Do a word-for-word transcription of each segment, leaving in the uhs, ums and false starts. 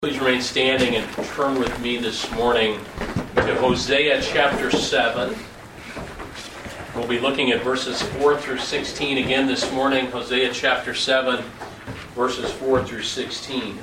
Please remain standing and turn with me this morning to Hosea chapter seven. We'll be looking at verses four through sixteen again this morning. Hosea chapter seven, verses four through sixteen.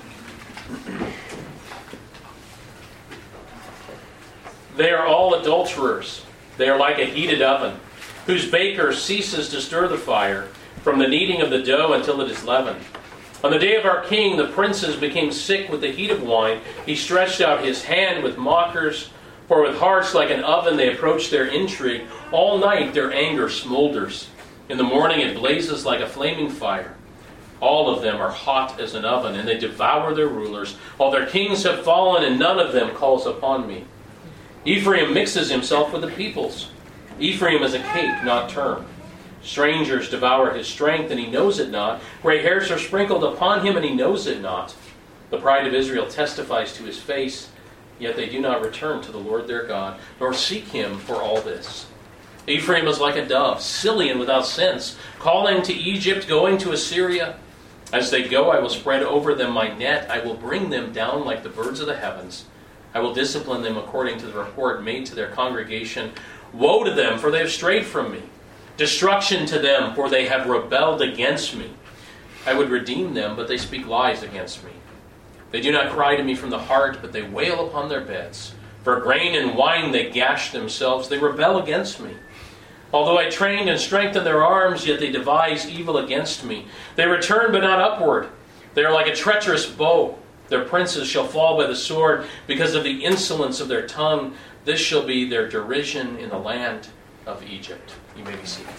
They are all adulterers. They are like a heated oven, whose baker ceases to stir the fire from the kneading of the dough until it is leavened. On the day of our king, the princes became sick with the heat of wine. He stretched out his hand with mockers, for with hearts like an oven they approach their intrigue. All night their anger smolders. In the morning it blazes like a flaming fire. All of them are hot as an oven, and they devour their rulers. All their kings have fallen, and none of them calls upon me. Ephraim mixes himself with the peoples. Ephraim is a cake not turned. Strangers devour his strength, and he knows it not. Gray hairs are sprinkled upon him, and he knows it not. The pride of Israel testifies to his face, yet they do not return to the Lord their God, nor seek him for all this. Ephraim is like a dove, silly and without sense, calling to Egypt, going to Assyria. As they go, I will spread over them my net. I will bring them down like the birds of the heavens. I will discipline them according to the report made to their congregation. Woe to them, for they have strayed from me. Destruction to them, for they have rebelled against me. I would redeem them, but they speak lies against me. They do not cry to me from the heart, but they wail upon their beds. For grain and wine they gash themselves. They rebel against me. Although I trained and strengthened their arms, yet they devise evil against me. They return, but not upward. They are like a treacherous bow. Their princes shall fall by the sword because of the insolence of their tongue. This shall be their derision in the land of Egypt. You may be seated.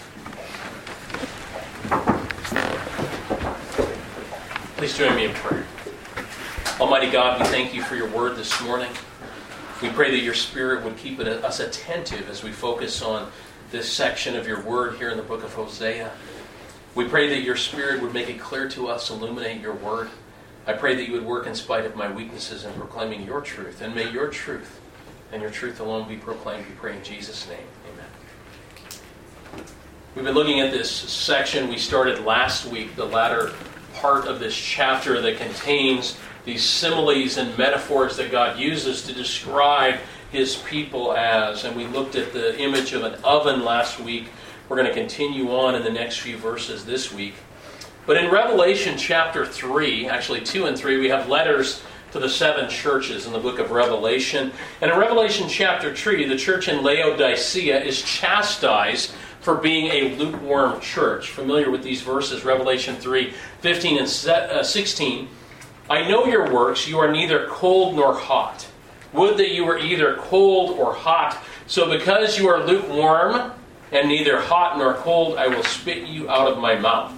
Please join me in prayer. Almighty God, we thank you for your word this morning. We pray that your Spirit would keep us attentive as we focus on this section of your word here in the book of Hosea. We pray that your Spirit would make it clear to us, illuminate your word. I pray that you would work in spite of my weaknesses in proclaiming your truth. And may your truth and your truth alone be proclaimed. We pray in Jesus' name. Amen. We've been looking at this section. We started last week, the latter part of this chapter that contains these similes and metaphors that God uses to describe his people as. And we looked at the image of an oven last week. We're going to continue on in the next few verses this week. But in Revelation chapter three, actually two and three, we have letters to the seven churches in the book of Revelation. And in Revelation chapter three, the church in Laodicea is chastised for being a lukewarm church. Familiar with these verses, Revelation three, fifteen and sixteen. I know your works, you are neither cold nor hot. Would that you were either cold or hot. So because you are lukewarm and neither hot nor cold, I will spit you out of my mouth.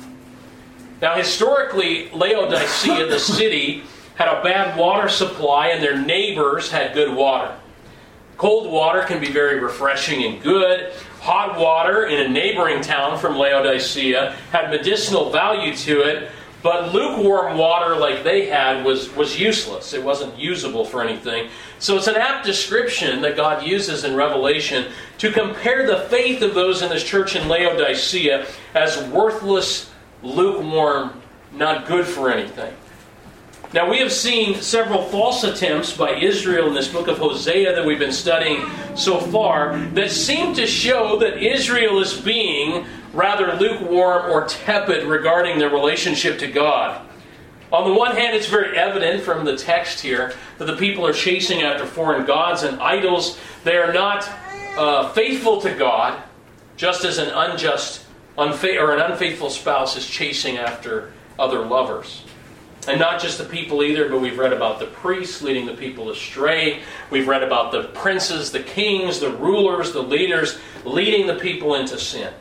Now historically, Laodicea, the city, had a bad water supply and their neighbors had good water. Cold water can be very refreshing and good. Hot water in a neighboring town from Laodicea had medicinal value to it, but lukewarm water like they had was, was useless. It wasn't usable for anything. So it's an apt description that God uses in Revelation to compare the faith of those in this church in Laodicea as worthless, lukewarm, not good for anything. Now, we have seen several false attempts by Israel in this book of Hosea that we've been studying so far that seem to show that Israel is being rather lukewarm or tepid regarding their relationship to God. On the one hand, it's very evident from the text here that the people are chasing after foreign gods and idols. They are not uh, faithful to God, just as an unjust unfa- or an unfaithful spouse is chasing after other lovers. And not just the people either, but we've read about the priests leading the people astray. We've read about the princes, the kings, the rulers, the leaders leading the people into sin.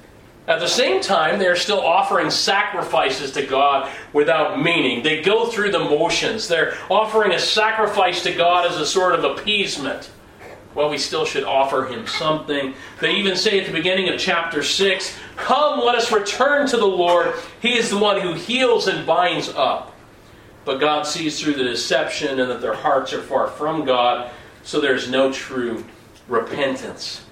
At the same time, they're still offering sacrifices to God without meaning. They go through the motions. They're offering a sacrifice to God as a sort of appeasement. Well, we still should offer him something. They even say at the beginning of chapter six, "Come, let us return to the Lord. He is the one who heals and binds up." But God sees through the deception and that their hearts are far from God, so there's no true repentance.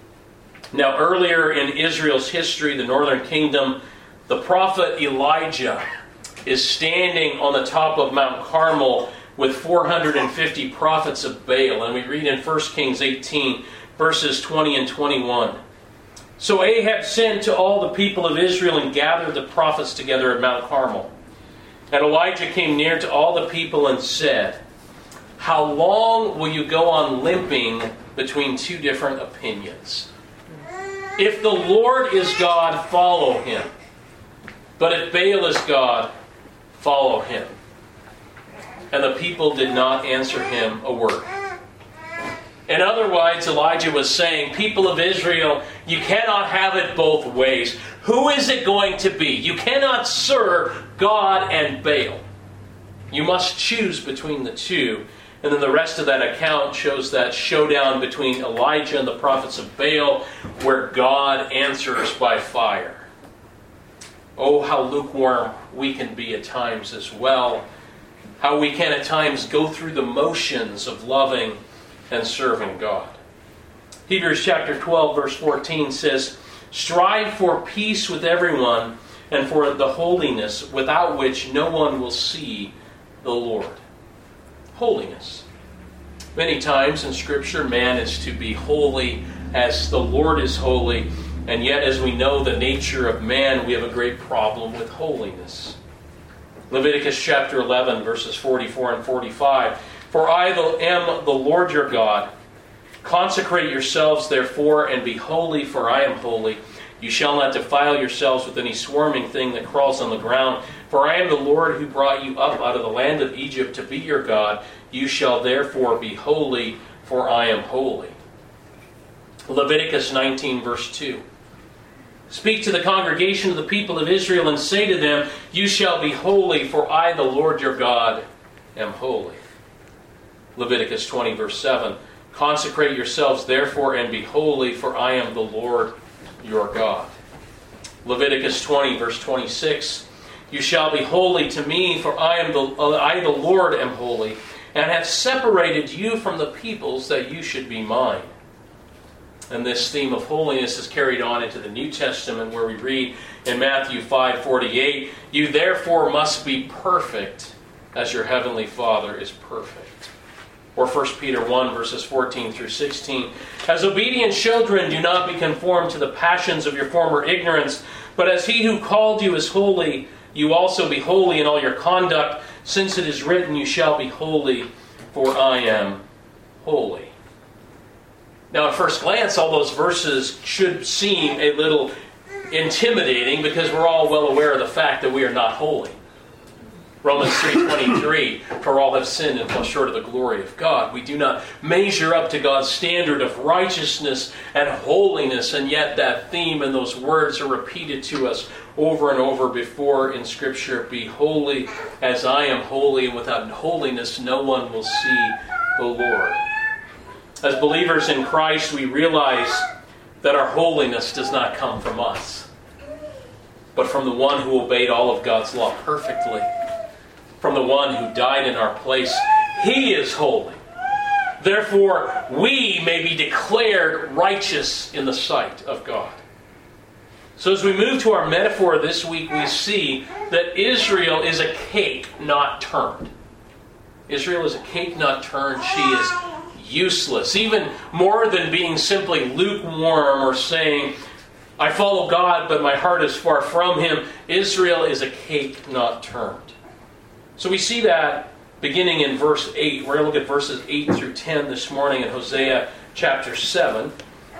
Now, earlier in Israel's history, the northern kingdom, the prophet Elijah is standing on the top of Mount Carmel with four hundred fifty prophets of Baal. And we read in First Kings eighteen, verses twenty and twenty-one. So Ahab sent to all the people of Israel and gathered the prophets together at Mount Carmel. And Elijah came near to all the people and said, how long will you go on limping between two different opinions? If the Lord is God, follow him. But if Baal is God, follow him. And the people did not answer him a word. In other words, Elijah was saying, people of Israel, you cannot have it both ways. Who is it going to be? You cannot serve God and Baal. You must choose between the two. And then the rest of that account shows that showdown between Elijah and the prophets of Baal, where God answers by fire. Oh, how lukewarm we can be at times as well. How we can at times go through the motions of loving and serving God. Hebrews chapter twelve, verse fourteen says, strive for peace with everyone and for the holiness without which no one will see the Lord. Holiness. Many times in Scripture, man is to be holy as the Lord is holy, and yet as we know the nature of man, we have a great problem with holiness. Leviticus chapter eleven, verses forty-four and forty-five. For I am the Lord your God. Consecrate yourselves therefore and be holy, for I am holy. You shall not defile yourselves with any swarming thing that crawls on the ground. For I am the Lord who brought you up out of the land of Egypt to be your God. You shall therefore be holy, for I am holy. Leviticus nineteen, verse two. Speak to the congregation of the people of Israel and say to them, you shall be holy, for I, the Lord your God, am holy. Leviticus twenty, verse seven. Consecrate yourselves therefore and be holy, for I am the Lord your God. Leviticus twenty, verse twenty-six. You shall be holy to me, for I am the I the Lord am holy, and have separated you from the peoples that you should be mine. And this theme of holiness is carried on into the New Testament, where we read in Matthew five forty-eight, you therefore must be perfect as your heavenly Father is perfect. Or First Peter one, verses fourteen through sixteen. As obedient children, do not be conformed to the passions of your former ignorance, but as he who called you is holy, you also be holy in all your conduct, since it is written, you shall be holy, for I am holy. Now, at first glance, all those verses should seem a little intimidating, because we're all well aware of the fact that we are not holy. Romans three twenty-three, for all have sinned and fall short of the glory of God. We do not measure up to God's standard of righteousness and holiness, and yet that theme and those words are repeated to us over and over before in Scripture. Be holy as I am holy, and without holiness no one will see the Lord. As believers in Christ, we realize that our holiness does not come from us, but from the one who obeyed all of God's law perfectly. From the one who died in our place. He is holy. Therefore, we may be declared righteous in the sight of God. So as we move to our metaphor this week, we see that Israel is a cake not turned. Israel is a cake not turned. She is useless. Even more than being simply lukewarm or saying, I follow God, but my heart is far from Him. Israel is a cake not turned. So we see that beginning in verse eight. We're going to look at verses eight through ten this morning in Hosea chapter seven.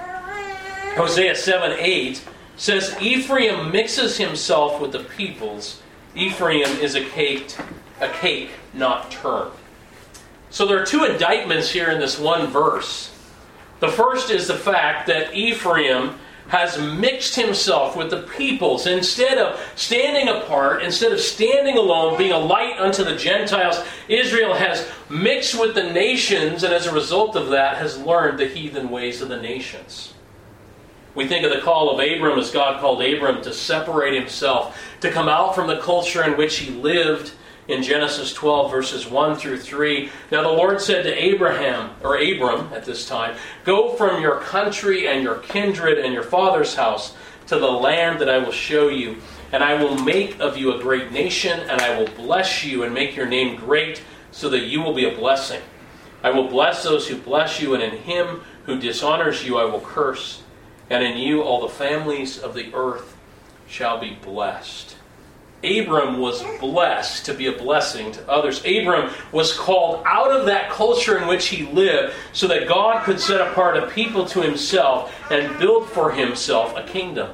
Hosea seven eight says, Ephraim mixes himself with the peoples. Ephraim is a cake, a cake not turned. So there are two indictments here in this one verse. The first is the fact that Ephraim has mixed himself with the peoples. Instead of standing apart, instead of standing alone, being a light unto the Gentiles, Israel has mixed with the nations, and as a result of that has learned the heathen ways of the nations. We think of the call of Abram as God called Abram to separate himself, to come out from the culture in which he lived in Genesis twelve, verses one through three. Now the Lord said to Abraham, or Abram at this time, go from your country and your kindred and your father's house to the land that I will show you, and I will make of you a great nation, and I will bless you and make your name great, so that you will be a blessing. I will bless those who bless you, and in him who dishonors you I will curse, and in you all the families of the earth shall be blessed. Abram was blessed to be a blessing to others. Abram was called out of that culture in which he lived so that God could set apart a people to himself and build for himself a kingdom.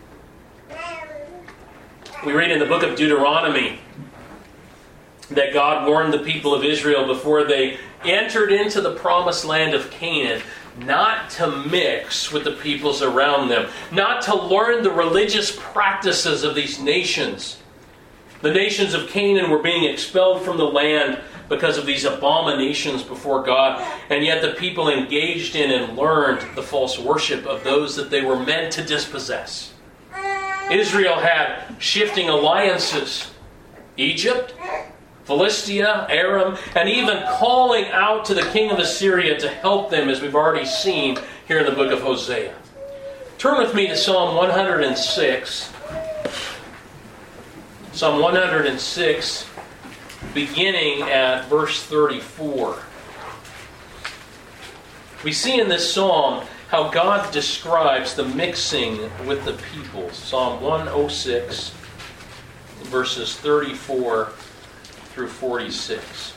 We read in the book of Deuteronomy that God warned the people of Israel before they entered into the promised land of Canaan not to mix with the peoples around them, not to learn the religious practices of these nations. The nations of Canaan were being expelled from the land because of these abominations before God, and yet the people engaged in and learned the false worship of those that they were meant to dispossess. Israel had shifting alliances. Egypt, Philistia, Aram, and even calling out to the king of Assyria to help them, as we've already seen here in the book of Hosea. Turn with me to Psalm one hundred six. Psalm one hundred six, beginning at verse thirty-four. We see in this psalm how God describes the mixing with the peoples. Psalm one oh six, verses thirty-four through forty-six.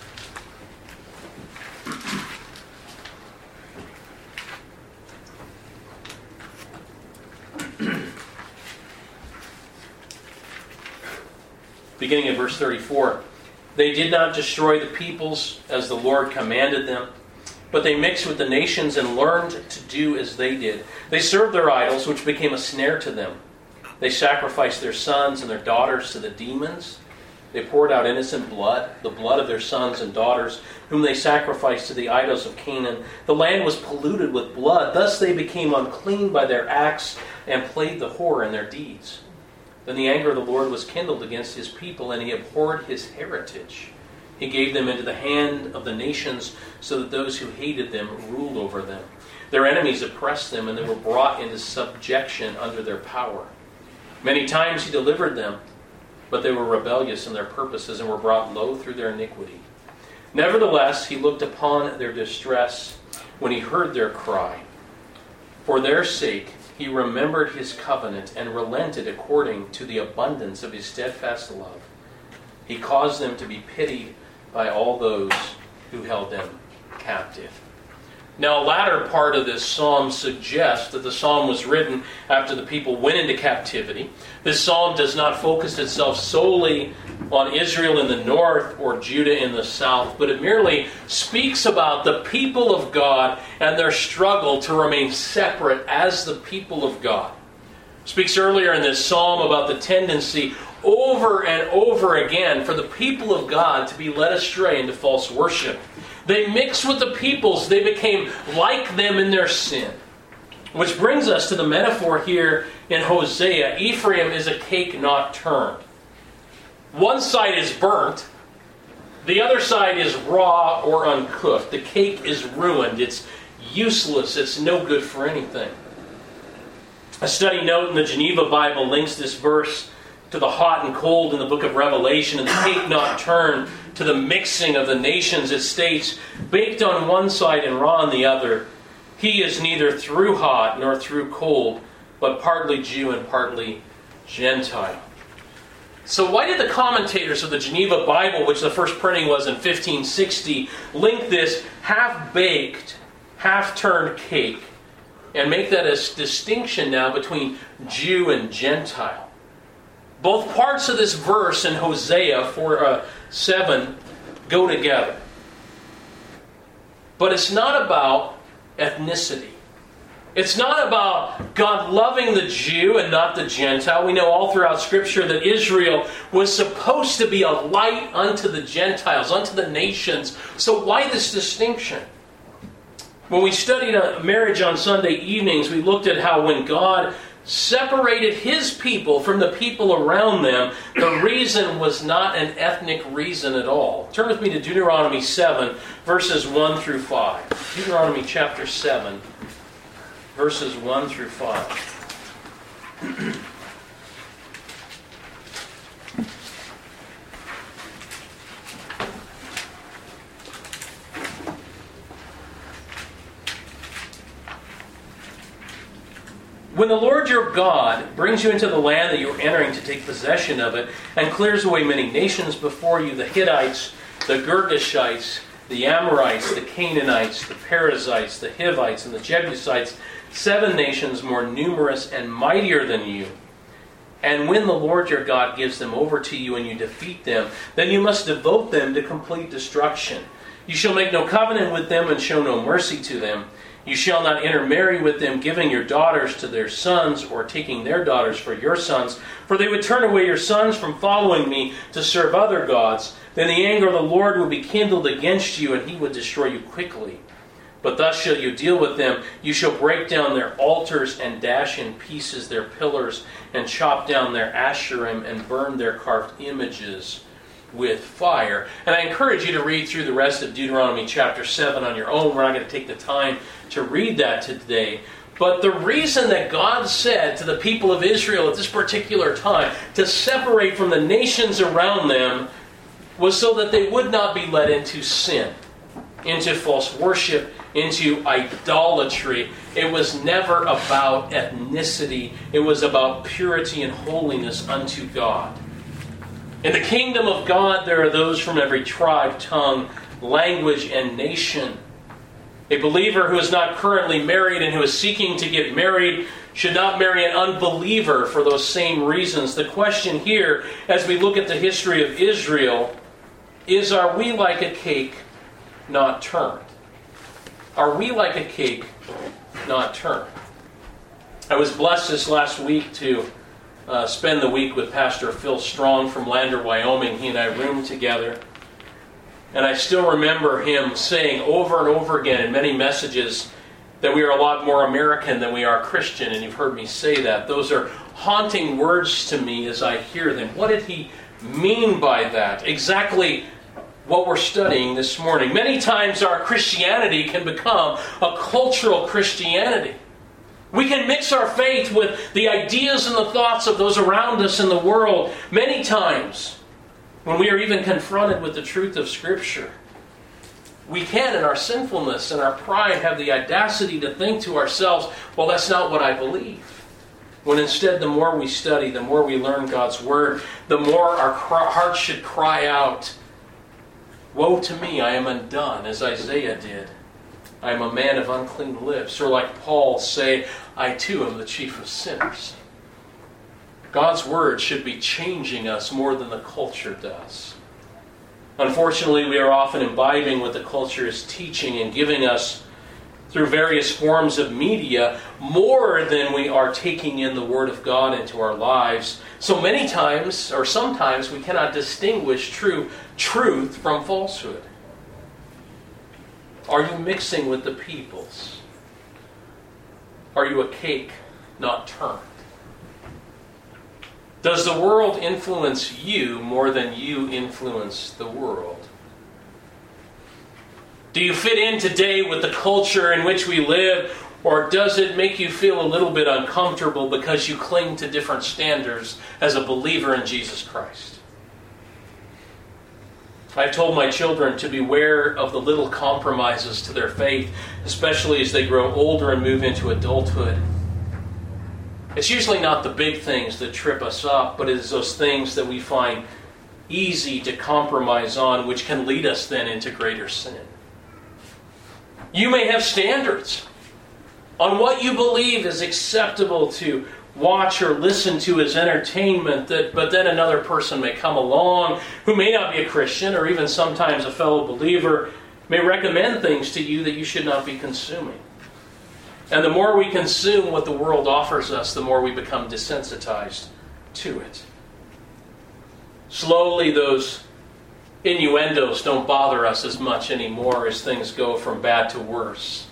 Beginning at verse thirty-four. They did not destroy the peoples as the Lord commanded them, but they mixed with the nations and learned to do as they did. They served their idols, which became a snare to them. They sacrificed their sons and their daughters to the demons. They poured out innocent blood, the blood of their sons and daughters, whom they sacrificed to the idols of Canaan. The land was polluted with blood. Thus they became unclean by their acts and played the whore in their deeds. Then the anger of the Lord was kindled against his people, and he abhorred his heritage. He gave them into the hand of the nations, so that those who hated them ruled over them. Their enemies oppressed them, and they were brought into subjection under their power. Many times he delivered them, but they were rebellious in their purposes and were brought low through their iniquity. Nevertheless, he looked upon their distress when he heard their cry. For their sake, he remembered his covenant and relented according to the abundance of his steadfast love. He caused them to be pitied by all those who held them captive. Now, a latter part of this psalm suggests that the psalm was written after the people went into captivity. This psalm does not focus itself solely on Israel in the north or Judah in the south, but it merely speaks about the people of God and their struggle to remain separate as the people of God. It speaks earlier in this psalm about the tendency over and over again for the people of God to be led astray into false worship. They mixed with the peoples. They became like them in their sin. Which brings us to the metaphor here in Hosea. Ephraim is a cake not turned. One side is burnt. The other side is raw or uncooked. The cake is ruined. It's useless. It's no good for anything. A study note in the Geneva Bible links this verse to the hot and cold in the book of Revelation, and the cake not turned to the mixing of the nations. It states, baked on one side and raw on the other, he is neither through hot nor through cold, but partly Jew and partly Gentile. So why did the commentators of the Geneva Bible, which the first printing was in fifteen sixty, link this half-baked, half-turned cake and make that a distinction now between Jew and Gentile? Both parts of this verse in Hosea four seven go together. But it's not about ethnicity. It's not about God loving the Jew and not the Gentile. We know all throughout Scripture that Israel was supposed to be a light unto the Gentiles, unto the nations. So why this distinction? When we studied marriage on Sunday evenings, we looked at how when God separated his people from the people around them, the reason was not an ethnic reason at all. Turn with me to Deuteronomy seven, verses one through five. Deuteronomy chapter seven, verses one through five. When the Lord your God brings you into the land that you are entering to take possession of it, and clears away many nations before you, the Hittites, the Girgashites, the Amorites, the Canaanites, the Perizzites, the Hivites, and the Jebusites, seven nations more numerous and mightier than you. And when the Lord your God gives them over to you and you defeat them, then you must devote them to complete destruction. You shall make no covenant with them and show no mercy to them. You shall not intermarry with them, giving your daughters to their sons, or taking their daughters for your sons, for they would turn away your sons from following me to serve other gods. Then the anger of the Lord would be kindled against you, and he would destroy you quickly. But thus shall you deal with them. You shall break down their altars and dash in pieces their pillars, and chop down their Asherim and burn their carved images with fire. And I encourage you to read through the rest of Deuteronomy chapter seven on your own. We're not going to take the time to read that today. But the reason that God said to the people of Israel at this particular time to separate from the nations around them was so that they would not be led into sin, into false worship, into idolatry. It was never about ethnicity. It was about purity and holiness unto God. In the kingdom of God, there are those from every tribe, tongue, language, and nation. A believer who is not currently married and who is seeking to get married should not marry an unbeliever for those same reasons. The question here, as we look at the history of Israel, is, are we like a cake not turned? Are we like a cake not turned? I was blessed this last week to uh, spend the week with Pastor Phil Strong from Lander, Wyoming. He and I roomed together. And I still remember him saying over and over again in many messages that we are a lot more American than we are Christian. And you've heard me say that. Those are haunting words to me as I hear them. What did he mean by that? Exactly what we're studying this morning. Many times our Christianity can become a cultural Christianity. We can mix our faith with the ideas and the thoughts of those around us in the world. Many times, when we are even confronted with the truth of Scripture, we can, in our sinfulness and our pride, have the audacity to think to ourselves, well, that's not what I believe. When instead, the more we study, the more we learn God's Word, the more our hearts should cry out, woe to me, I am undone, as Isaiah did. I am a man of unclean lips. Or like Paul say, I too am the chief of sinners. God's Word should be changing us more than the culture does. Unfortunately, we are often imbibing what the culture is teaching and giving us through various forms of media more than we are taking in the Word of God into our lives. So many times, or sometimes, we cannot distinguish true truth from falsehood. Are you mixing with the peoples? Are you a cake not turned? Does the world influence you more than you influence the world? Do you fit in today with the culture in which we live, or does it make you feel a little bit uncomfortable because you cling to different standards as a believer in Jesus Christ? I've told my children to beware of the little compromises to their faith, especially as they grow older and move into adulthood. It's usually not the big things that trip us up, but it is those things that we find easy to compromise on, which can lead us then into greater sin. You may have standards on what you believe is acceptable to watch or listen to as entertainment, that, but then another person may come along who may not be a Christian or even sometimes a fellow believer, may recommend things to you that you should not be consuming. And the more we consume what the world offers us, the more we become desensitized to it. Slowly, those innuendos don't bother us as much anymore as things go from bad to worse.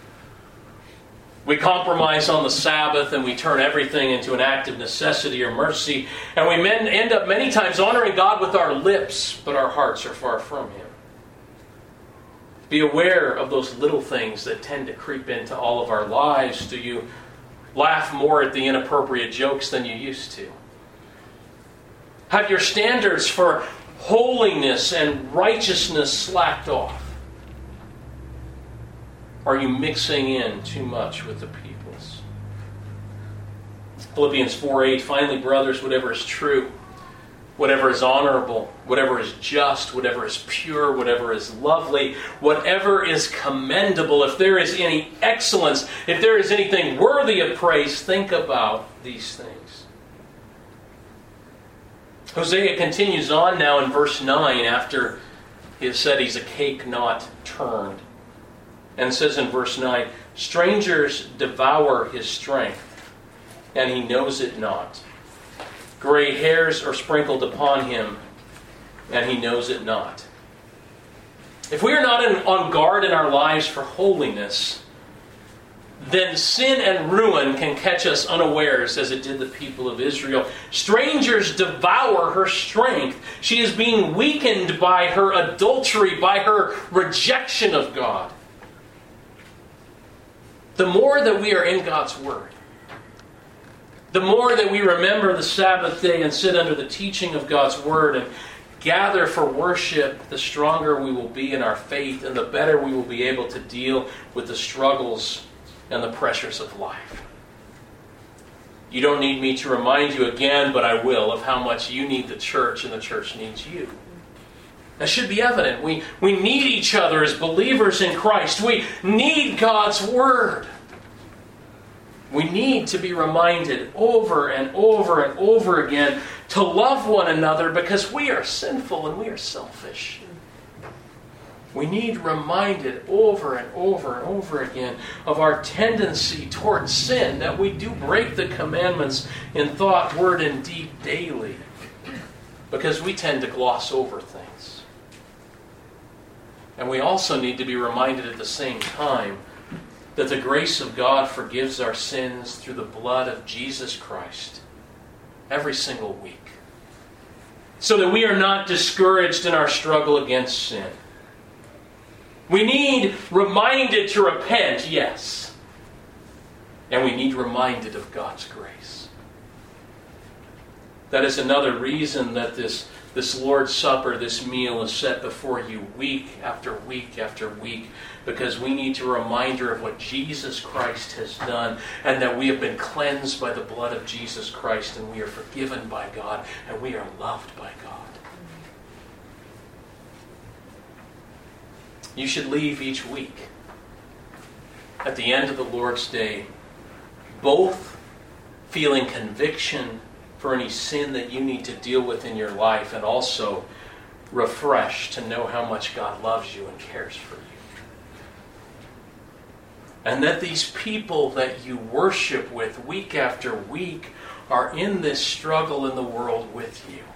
We compromise on the Sabbath and we turn everything into an act of necessity or mercy. And we men end up many times honoring God with our lips, but our hearts are far from Him. Be aware of those little things that tend to creep into all of our lives. Do you laugh more at the inappropriate jokes than you used to? Have your standards for holiness and righteousness slacked off? Are you mixing in too much with the peoples? Philippians four eight, finally, brothers, whatever is true, whatever is honorable, whatever is just, whatever is pure, whatever is lovely, whatever is commendable, if there is any excellence, if there is anything worthy of praise, think about these things. Hosea continues on now in verse nine after he has said he's a cake not turned. And says in verse nine, strangers devour his strength, and he knows it not. Gray hairs are sprinkled upon him, and he knows it not. If we are not in, on guard in our lives for holiness, then sin and ruin can catch us unawares, as it did the people of Israel. Strangers devour her strength. She is being weakened by her adultery, by her rejection of God. The more that we are in God's Word, the more that we remember the Sabbath day and sit under the teaching of God's Word and gather for worship, the stronger we will be in our faith and the better we will be able to deal with the struggles and the pressures of life. You don't need me to remind you again, but I will, of how much you need the church and the church needs you. That should be evident. We, we need each other as believers in Christ. We need God's Word. We need to be reminded over and over and over again to love one another because we are sinful and we are selfish. We need reminded over and over and over again of our tendency towards sin, that we do break the commandments in thought, word, and deed daily because we tend to gloss over things. And we also need to be reminded at the same time that the grace of God forgives our sins through the blood of Jesus Christ every single week, so that we are not discouraged in our struggle against sin. We need reminded to repent, yes. And we need reminded of God's grace. That is another reason that this, this Lord's Supper, this meal, is set before you week after week after week, because we need a reminder of what Jesus Christ has done, and that we have been cleansed by the blood of Jesus Christ, and we are forgiven by God, and we are loved by God. You should leave each week at the end of the Lord's Day both feeling conviction for any sin that you need to deal with in your life, and also refreshed to know how much God loves you and cares for you. And that these people that you worship with week after week are in this struggle in the world with you.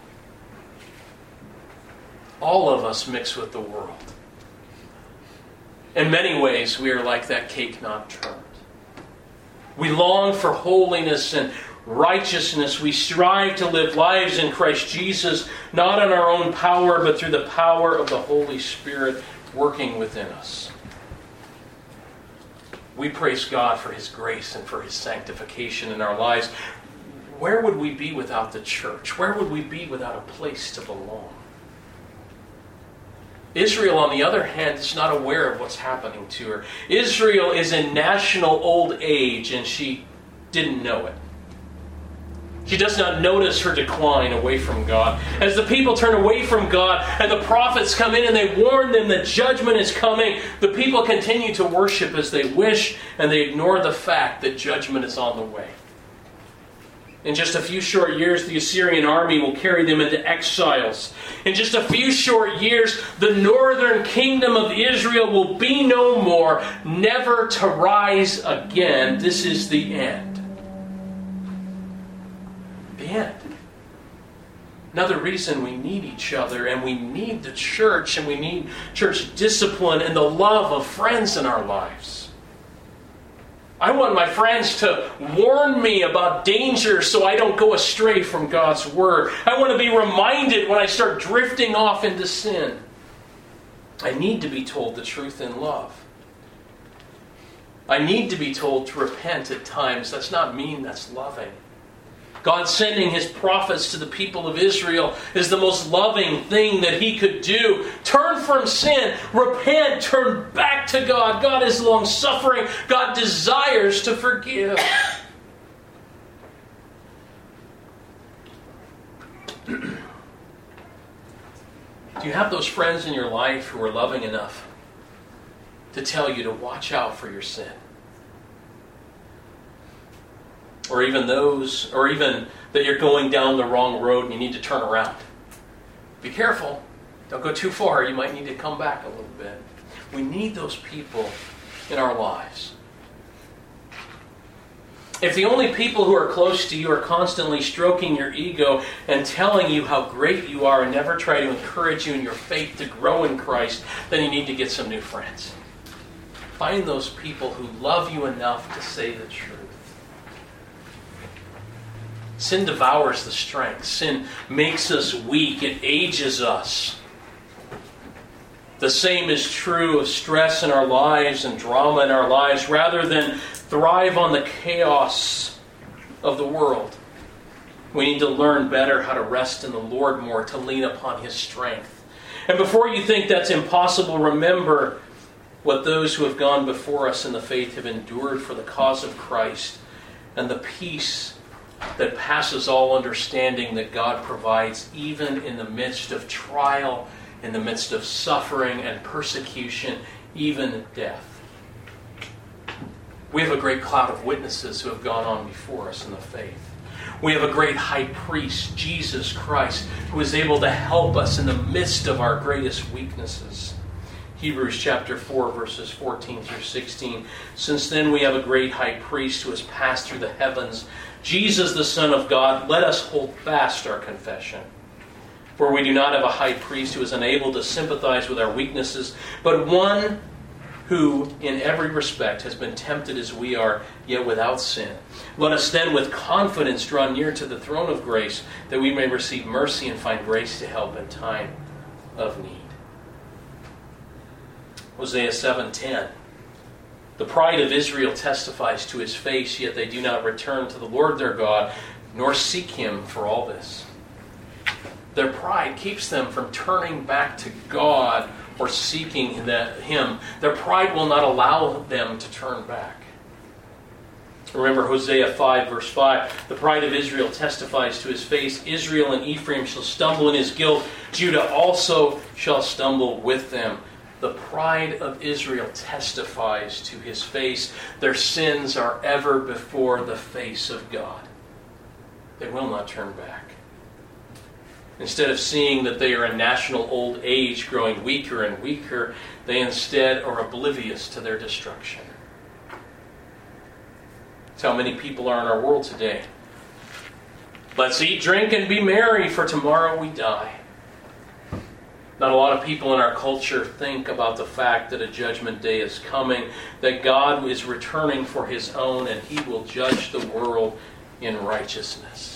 All of us mix with the world. In many ways, we are like that cake not turned. We long for holiness and righteousness. We strive to live lives in Christ Jesus, not in our own power, but through the power of the Holy Spirit working within us. We praise God for His grace and for His sanctification in our lives. Where would we be without the church? Where would we be without a place to belong? Israel, on the other hand, is not aware of what's happening to her. Israel is in national old age, and she didn't know it. She does not notice her decline away from God. As the people turn away from God, and the prophets come in and they warn them that judgment is coming, the people continue to worship as they wish, and they ignore the fact that judgment is on the way. In just a few short years, the Assyrian army will carry them into exiles. In just a few short years, the northern kingdom of Israel will be no more, never to rise again. This is the end. The end. Another reason we need each other, and we need the church, and we need church discipline and the love of friends in our lives. I want my friends to warn me about danger so I don't go astray from God's Word. I want to be reminded when I start drifting off into sin. I need to be told the truth in love. I need to be told to repent at times. That's not mean, that's loving. God sending His prophets to the people of Israel is the most loving thing that He could do. Turn from sin, repent, turn back to God. God is long-suffering. God desires to forgive. Do you have those friends in your life who are loving enough to tell you to watch out for your sin? Or even those, or even that you're going down the wrong road and you need to turn around. Be careful. Don't go too far. You might need to come back a little bit. We need those people in our lives. If the only people who are close to you are constantly stroking your ego and telling you how great you are and never try to encourage you in your faith to grow in Christ, then you need to get some new friends. Find those people who love you enough to say the truth. Sin devours the strength. Sin makes us weak. It ages us. The same is true of stress in our lives and drama in our lives. Rather than thrive on the chaos of the world, we need to learn better how to rest in the Lord more, to lean upon His strength. And before you think that's impossible, remember what those who have gone before us in the faith have endured for the cause of Christ, and the peace that passes all understanding that God provides even in the midst of trial, in the midst of suffering and persecution, even death. We have a great cloud of witnesses who have gone on before us in the faith. We have a great high priest, Jesus Christ, who is able to help us in the midst of our greatest weaknesses. Hebrews chapter four, verses fourteen through sixteen. Since then we have a great high priest who has passed through the heavens, Jesus the Son of God. Let us hold fast our confession. For we do not have a high priest who is unable to sympathize with our weaknesses, but one who in every respect has been tempted as we are, yet without sin. Let us then with confidence draw near to the throne of grace, that we may receive mercy and find grace to help in time of need. Hosea seven ten. The pride of Israel testifies to His face, yet they do not return to the Lord their God, nor seek Him for all this. Their pride keeps them from turning back to God or seeking Him. Their pride will not allow them to turn back. Remember Hosea five, verse five. The pride of Israel testifies to His face. Israel and Ephraim shall stumble in his guilt. Judah also shall stumble with them. The pride of Israel testifies to His face. Their sins are ever before the face of God. They will not turn back. Instead of seeing that they are in national old age growing weaker and weaker, they instead are oblivious to their destruction. That's how many people are in our world today. Let's eat, drink, and be merry, for tomorrow we die. Not a lot of people in our culture think about the fact that a judgment day is coming, that God is returning for His own, and He will judge the world in righteousness.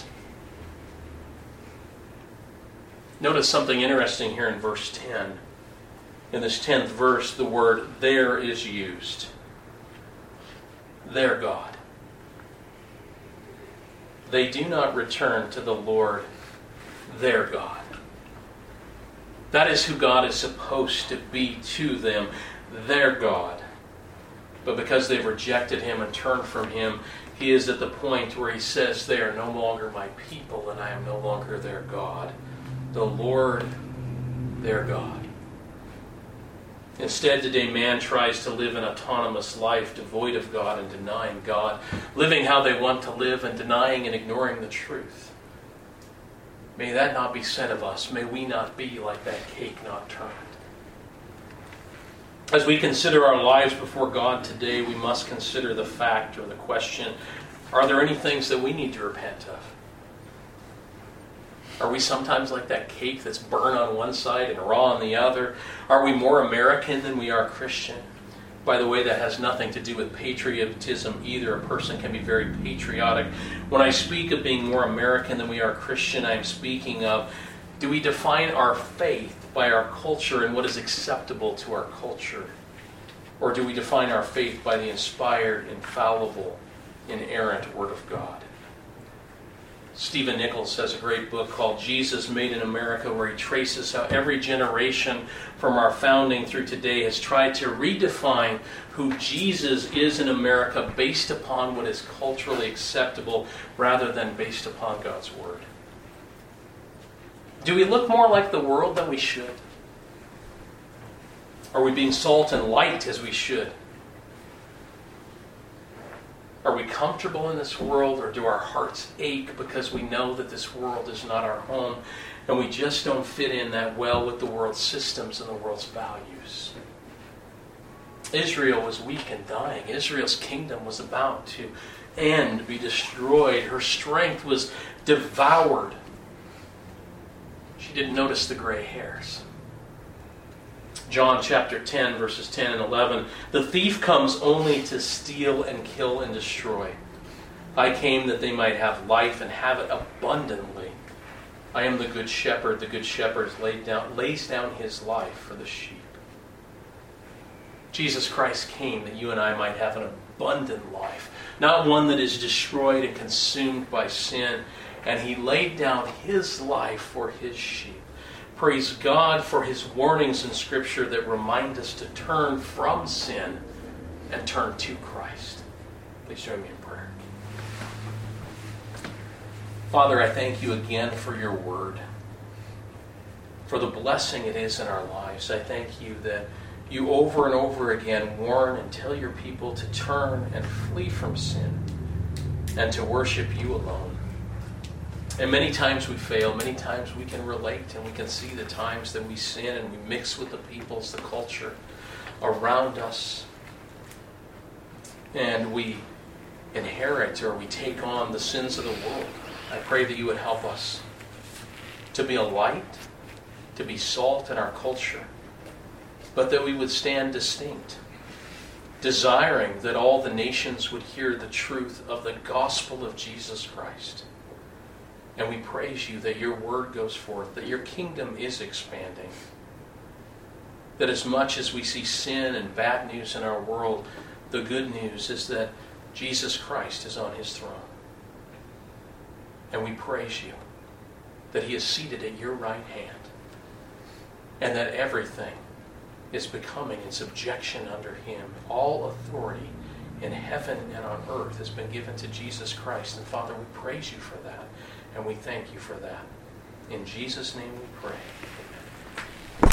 Notice something interesting here in verse ten. In this tenth verse, the word "there" is used. Their God. They do not return to the Lord, their God. That is who God is supposed to be to them, their God. But because they've rejected Him and turned from Him, He is at the point where He says, they are no longer my people and I am no longer their God. The Lord, their God. Instead, today man tries to live an autonomous life devoid of God and denying God, living how they want to live and denying and ignoring the truth. May that not be said of us. May we not be like that cake not turned. As we consider our lives before God today, we must consider the fact or the question, are there any things that we need to repent of? Are we sometimes like that cake that's burned on one side and raw on the other? Are we more American than we are Christian? By the way, that has nothing to do with patriotism either. A person can be very patriotic. When I speak of being more American than we are Christian, I'm speaking of, do we define our faith by our culture and what is acceptable to our culture? Or do we define our faith by the inspired, infallible, inerrant Word of God? Stephen Nichols has a great book called Jesus Made in America, where he traces how every generation from our founding through today has tried to redefine who Jesus is in America based upon what is culturally acceptable rather than based upon God's Word. Do we look more like the world than we should? Are we being salt and light as we should? Are we comfortable in this world, or do our hearts ache because we know that this world is not our home and we just don't fit in that well with the world's systems and the world's values? Israel was weak and dying. Israel's kingdom was about to end, be destroyed. Her strength was devoured. She didn't notice the gray hairs. John chapter ten, verses ten and eleven. The thief comes only to steal and kill and destroy. I came that they might have life and have it abundantly. I am the good shepherd. The good shepherd laid down, lays down his life for the sheep. Jesus Christ came that you and I might have an abundant life, not one that is destroyed and consumed by sin. And he laid down his life for his sheep. Praise God for his warnings in Scripture that remind us to turn from sin and turn to Christ. Please join me in prayer. Father, I thank you again for your word, for the blessing it is in our lives. I thank you that you over and over again warn and tell your people to turn and flee from sin and to worship you alone. And many times we fail, many times we can relate, and we can see the times that we sin and we mix with the peoples, the culture around us, and we inherit or we take on the sins of the world. I pray that you would help us to be a light, to be salt in our culture, but that we would stand distinct, desiring that all the nations would hear the truth of the gospel of Jesus Christ. And we praise you that your word goes forth, that your kingdom is expanding. That as much as we see sin and bad news in our world, the good news is that Jesus Christ is on his throne. And we praise you that he is seated at your right hand, and that everything is becoming in subjection under him. All authority in heaven and on earth has been given to Jesus Christ. And Father, we praise you for that. And we thank you for that. In Jesus' name we pray.